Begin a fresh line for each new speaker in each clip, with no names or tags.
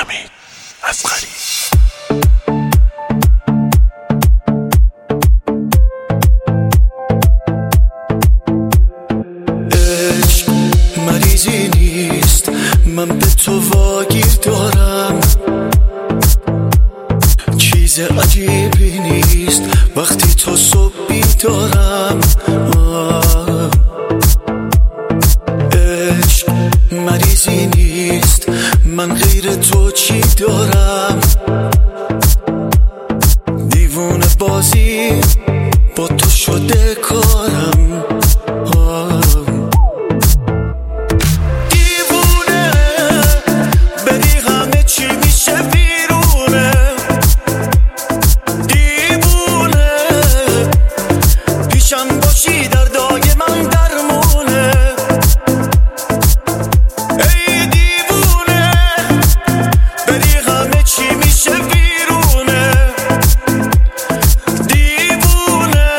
حمید اصغری.
عشق مریضی نیست، من به تو واگیر دارم. چیز عجیبی نیست وقتی تو صبح بیدارم. عشق مریضی نیست، من غیر تو چی دارم؟ دیوونه بازی با تو شده کارم. دیوونه بری همه چی میشه بیرونه. دیوونه پیشم باشی دردای من درمونه. ای دیوونه بری همه چی میشه بیرونه. دیوونه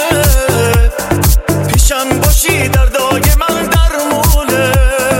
پیشم باشی دردای من درمونه.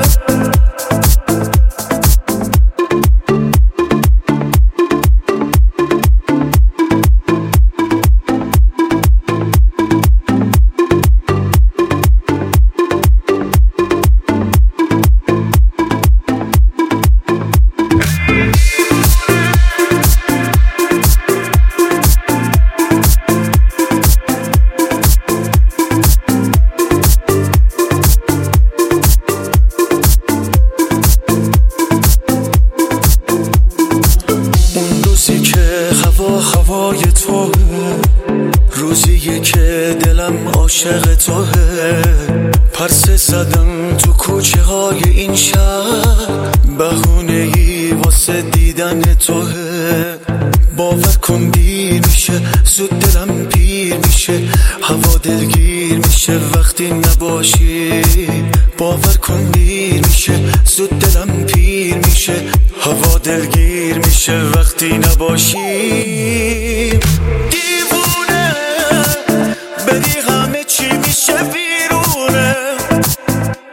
هوای توه، روزیه که دلم عاشق توه. پرسه زدم تو کوچه های این شهر، بهونه ای واسه دیدن توه. باور کن دیر میشه زود دلم پیر میشه، هوا دلگیر میشه وقتی نباشی. باور کن دیر میشه زود دلم پیر میشه، هوا دلگیر میشه وقتی نباشی. دیوونه بری همه چی میشه بیرونه.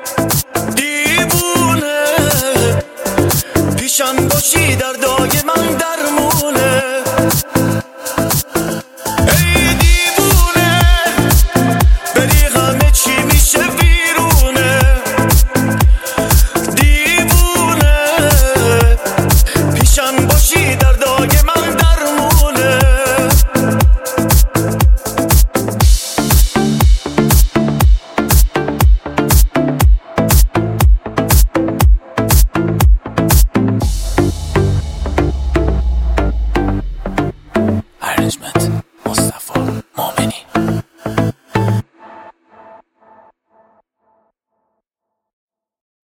دیوونه پیشم باشی دردای من